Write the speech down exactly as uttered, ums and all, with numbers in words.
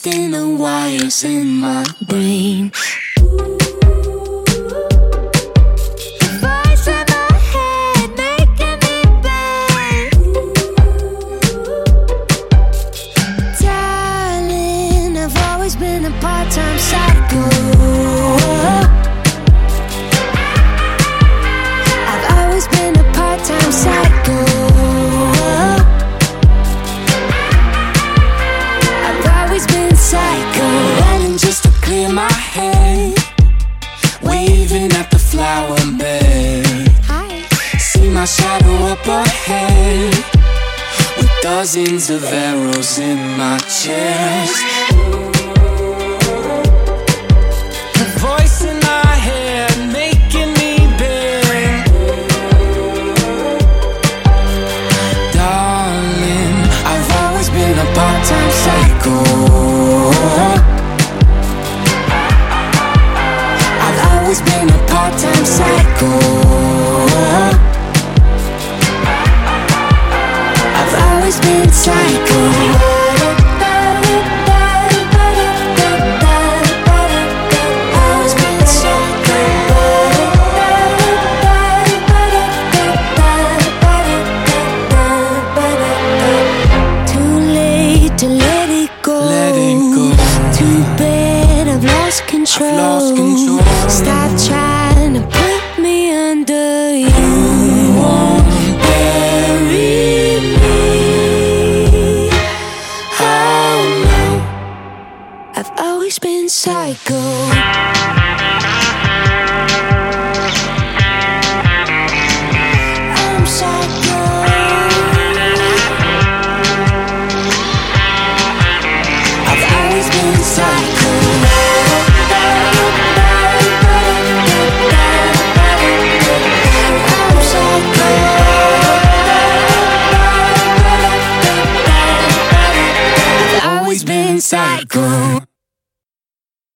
twisting the wires in my brain. Been a part-time psycho. I've always been a part-time psycho. I've always been psycho. Running just to clear my head, waving at the flower bed. See my shadow up ahead, with dozens of arrows in my chest. Part-time psycho. I've always been a part-time psycho. I've always been psycho. Control. I've lost control. Stop trying to put me under. You won't bury me. Oh no, I've always been psycho. I'm psycho. I've always been psycho. Psycho.